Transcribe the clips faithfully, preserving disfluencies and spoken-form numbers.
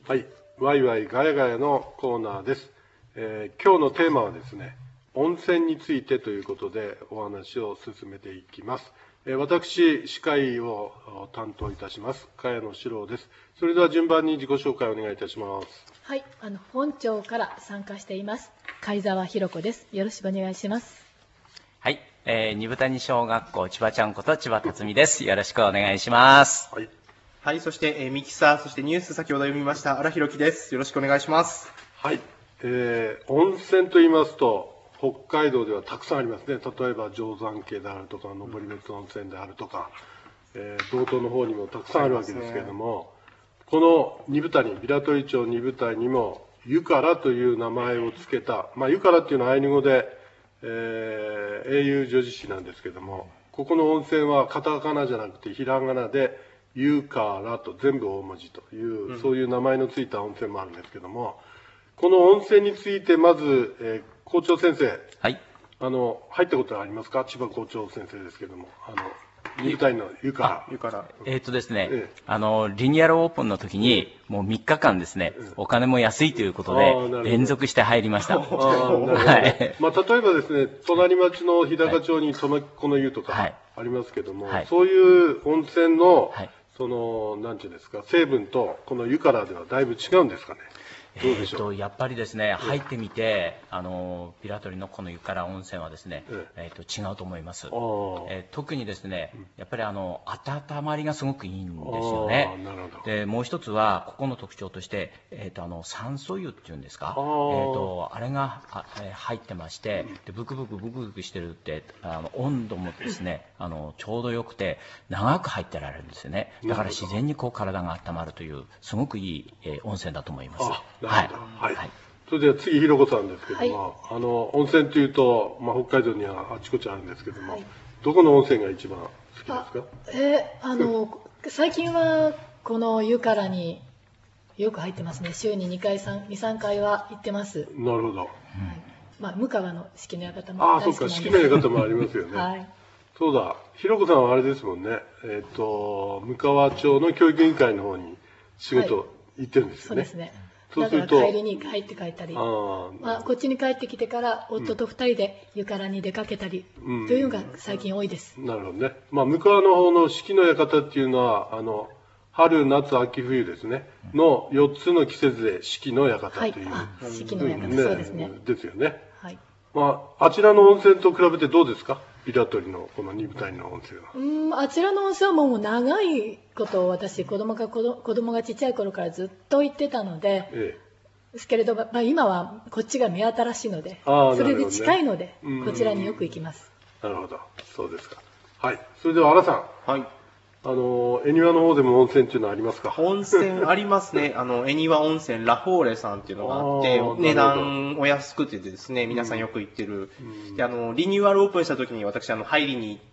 はい、ワイワイガヤガヤのコーナーです。えー、今日のテーマはですね、温泉についてということでお話を進めていきます。えー、私、司会を担当いたします、茅野史郎です。それでは順番に自己紹介をお願いいたします。 はい、あの本庁から参加しています、貝澤弘子です。よろしくお願いします。 はい、えー、二部谷小学校千葉ちゃんこと千葉辰巳です。よろしくお願いします。 はい。 はい、そして、えー、ミキサー、そしてニュース先ほど読みました荒弘樹です。よろしくお願いします。 はい、えー、温泉と言いますと北海道ではたくさんありますね。例えば定山渓であるとか登別温泉であるとか、えー、道東の方にもたくさんあるわけですけれども、この二部谷、平取町二部谷にも湯からという名前を付けた、まあ、湯からっていうのはアイヌ語で、えー、英雄女子詞なんですけれども、ここの温泉はカタカナじゃなくてひらがなで湯からと全部大文字という、うん、そういう名前のついた温泉もあるんですけども、この温泉についてまず、えー、校長先生、 はい、 あの入ったことはありますか？千葉校長先生ですけども、あの二部谷の湯から。 湯から。 えー、っとですね、ええ、あのリニューアルオープンの時に、ええ、もうみっかかんですね、ええ、お金も安いということで連続して入りました。 はい。まあ例えばですね、隣町の日高町に苫小の湯とかありますけども、はい、そういう温泉の、はい、そのなんていうんですか、成分とこの湯からではだいぶ違うんですかね。どうでしょう。 えー、とやっぱりですね、入ってみて、あの平取のこの湯から温泉はですね、ええー、と違うと思います。えー、特にですね、やっぱりあの温まりがすごくいいんですよね。 なるほど。 でもう一つはここの特徴として、えー、とあの酸素湯っていうんですか、あ,、えー、とあれがあ、えー、入ってまして、でブクブクブクブクしてるって、あの温度もですね、あのちょうどよくて長く入ってられるんですよね。だから自然にこう体が温まるというすごくいい、えー、温泉だと思います。 はい、はいはい、それでは次ひろこさんですけども、はい、あの温泉というと、まあ、北海道にはあちこちあるんですけども、はい、どこの温泉が一番好きですか？ あ、えー、あの最近はこの湯からによく入ってますね。週ににかいにさんかいは行ってます。 なるほど、はい、 まあ、向川の四季の館も大好きなんです。ああ、そうか、四季の館もありますよね。はい、そうだ、ひろこさんはあれですもんね、えっ、ー、と向川町の教育委員会の方に仕事行ってるんですよね。はい、そうですね。 だから帰りに入って帰ったり、あ、まあ、こっちに帰ってきてから夫とふたりで湯からに出かけたり、うん、というのが最近多いです。 なるほどね。まあ、向川の方の四季の館っていうのはあの春夏秋冬ですねのよっつの季節で四季の館という、 はい、四季の館、ね、そうですね。 ですよね。 はい。 まあ、あちらの温泉と比べてどうですか？平取のこの二部谷の温泉は。 うん、あちらの温泉はもう長いこと私子供が子供がちっちゃい頃からずっと行ってたので、ええ、ですけれど、まあ、今はこっちが目新しいので、それで近いので、ね、こちらによく行きます。 なるほど、そうですか。はい、それでは荒さん。 はい。 あの恵庭の方でも温泉っていうのはありますか？ 温泉ありますね。あの恵庭温泉ラフォーレさんっていうのがあって、値段お安くてですね、皆さんよく行ってる。うん、であのリニューアルオープンした時に私あの入りに行って、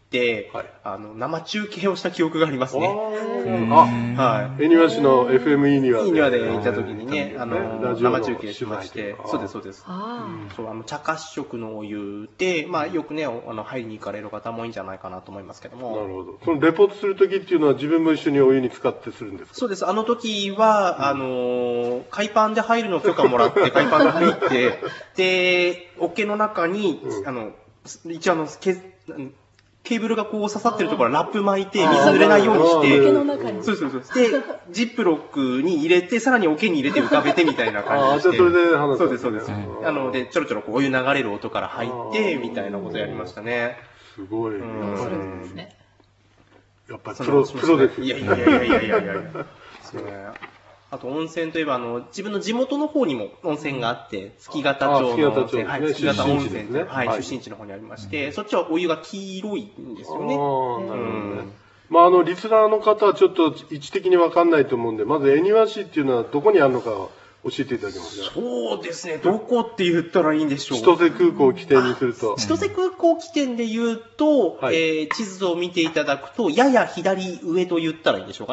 はい、あの生中継をした記憶がありますね。 あ、はい。恵庭市の エフエムイー にはイーにはで行った時にね、あの生中継しまして、そうですそうです。そうあの茶褐色のお湯で、まあよくねあの入りに行かれる方も多いんじゃないかなと思いますけども。 なるほど。そのレポートする時っていうのは自分も一緒にお湯に使ってするんですか？ そうです。あの時は、うん、あの海パンで入るの許可もらって海パンで入ってで桶の中に、うん、あの一応あのけケーブルがこう刺さってるところラップ巻いて水濡れないようにして、そうそうそう。で、ジップロックに入れて、さらに桶に入れて浮かべてみたいな感じでして。 ああ、じゃあそれで話す。 そうです、そうです。なので、ちょろちょろこうお湯流れる音から入って、みたいなことやりましたね。 すごい。 うん。それですね。 やっぱりプロ、プロです。 いやいやいやいやいやいやいや。そうね。あと温泉といえばあの自分の地元の方にも温泉があって月形町の温泉、はい、月形温泉ね、はい、出身地の方にありまして、そっちはお湯が黄色いんですよね。 ああ、なるほどね。まああのリスナーの方はちょっと位置的にわかんないと思うんで、まず恵庭市っていうのはどこにあるのか教えていただけますか？ そうですね。どこって言ったらいいんでしょう。 千歳空港を起点にすると。 千歳空港起点で言うと、はい、えー、地図を見ていただくとやや左上と言ったらいいんでしょうかね。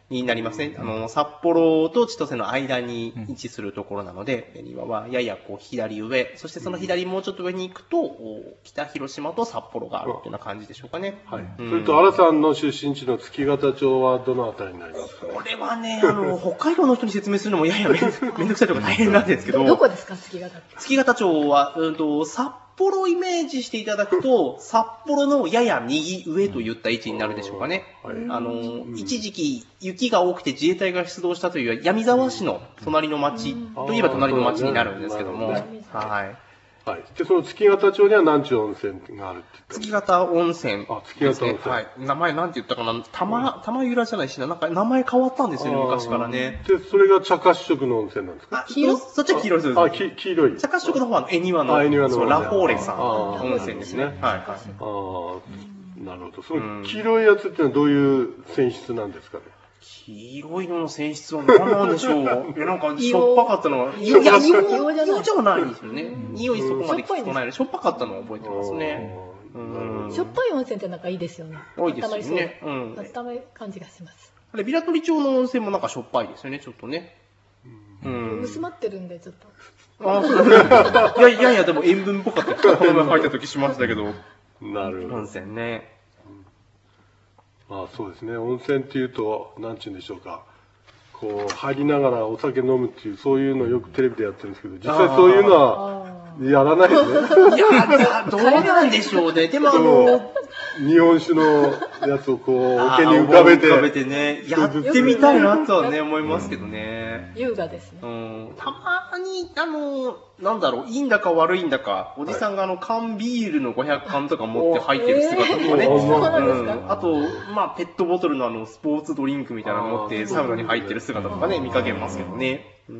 になりますね。あの、札幌と千歳の間に位置するところなので、恵庭はややこう左上、そしてその左もうちょっと上に行くと、北広島と札幌があるというような感じでしょうかね。 はい。それと、荒さんの出身地の月形町はどのあたりになりますか？ これはね、あの、北海道の人に説明するのもややめんどくさいとか大変なんですけど、 どこですか、月形町？ 月形町は、うんと、札幌をイメージしていただくと、札幌のやや右上といった位置になるでしょうかね。はい、あの、一時期雪が多くて自衛隊が出動したという闇沢市の隣の町といえば隣の町になるんですけども、はい。 はい。で、その月形町には何ちゅう温泉があるって言った月形温泉。 あ、月形温泉。 はい。名前なんて言ったかな玉、玉由良じゃないしな。なんか名前変わったんですよね、昔からね。 で、それが茶褐色の温泉なんですか？ あ、黄色そっちは黄色いです。 あ、き黄色い。 茶褐色の方は恵庭の、 恵庭のラフォーレさん温泉ですね。はい。はい。ああ、なるほど。その黄色いやつってのはどういう泉質なんですかね？ 黄色いのの泉質は何なんでしょう。いや、なんか、しょっぱかったのは、 いや、 硫じゃないんですよね。匂いそこまできつくないので、しょっぱかったのを覚えてますね。 しょっぱい温泉ってなんかいいですよね。 多いですよね。 うん。温まる感じがします。 あれ、ビラトリ町の温泉もなんかしょっぱいですよね、ちょっとね。 うん。薄まってるんで、ちょっと。ああ、いやいやいや、でも塩分っぽかった。この前入った時しましたけど。 なるほど。 温泉ね。 まあそうですね。温泉っていうと、なんちゅうんでしょうか。こう、入りながらお酒飲むっていう、そういうのをよくテレビでやってるんですけど、実際そういうのは、やらないですね。 いや、どうなんでしょうね。でもあの、 日本酒のやつをこう、桶に浮かべて。 浮かべてね。やってみたいなとはね、思いますけどね。 優雅ですね。 うん。たまに、あの、なんだろう、いいんだか悪いんだか、おじさんがあの、缶ビールのごひゃくかんとか持って入ってる姿とかね。あと、まあ、ペットボトルのあの、スポーツドリンクみたいなの持って、サウナに入ってる姿とかね、見かけますけどね。うん。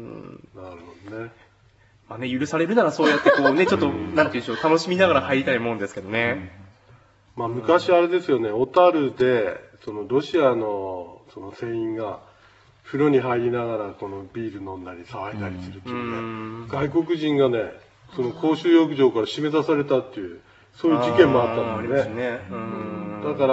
なるほどね。 まあね、許されるならそうやってこうね、ちょっと、なんて言うんでしょう、楽しみながら入りたいもんですけどね。 まあ昔あれですよね、小樽で、そのロシアのその船員が、風呂に入りながらこのビール飲んだり騒いだりするっていうね、外国人がね、その公衆浴場から締め出されたっていう、そういう事件もあったんだよね。だから、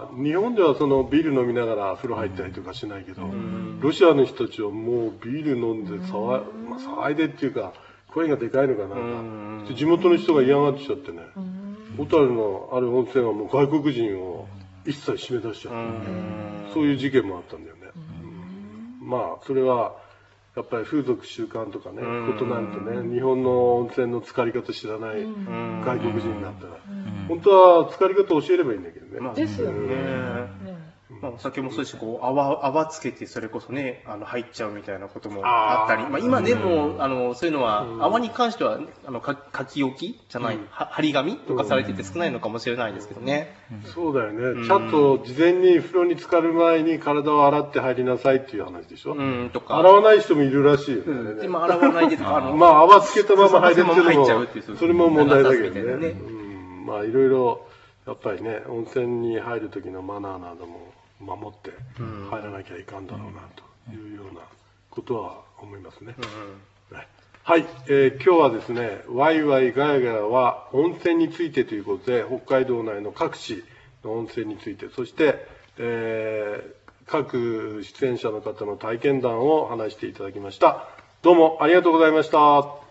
日本ではそのビール飲みながら風呂入ったりとかしないけど、ロシアの人たちはもうビール飲んで騒い、まあ、騒いでっていうか、声がでかいのかなんか、地元の人が嫌がってきちゃってね、小樽のある温泉はもう外国人を一切締め出しちゃった。そういう事件もあったんだよね。まあ、それは、やっぱり風俗習慣とかね、ことなんとね、日本の温泉の浸かり方知らない外国人になったら、本当は浸かり方教えればいいんだけどね。 ですよね。 まあ、お酒もそうですし、こう、泡、泡つけて、それこそね、あの、入っちゃうみたいなこともあったり、まあ、今でも、あの、そういうのは、泡に関しては、あの、か、書き置きじゃない、は、張り紙とかされてて少ないのかもしれないですけどね。 そうだよね。ちゃんと事前に風呂に浸かる前に体を洗って入りなさいっていう話でしょ。うん、とか。洗わない人もいるらしいよね。 でも洗わないでとか、あの、 まあ、泡つけたまま入れるっていうのも、それも問題だけどね。うん。まあ、いろいろ、やっぱりね、温泉に入る時のマナーなども、守って入らなきゃいかんだろうなというようなことは思いますね。うん、はい、えー、今日はですね、ワイワイガヤガヤは温泉についてということで、北海道内の各地の温泉について、そして、えー、各出演者の方の体験談を話していただきました。どうもありがとうございました。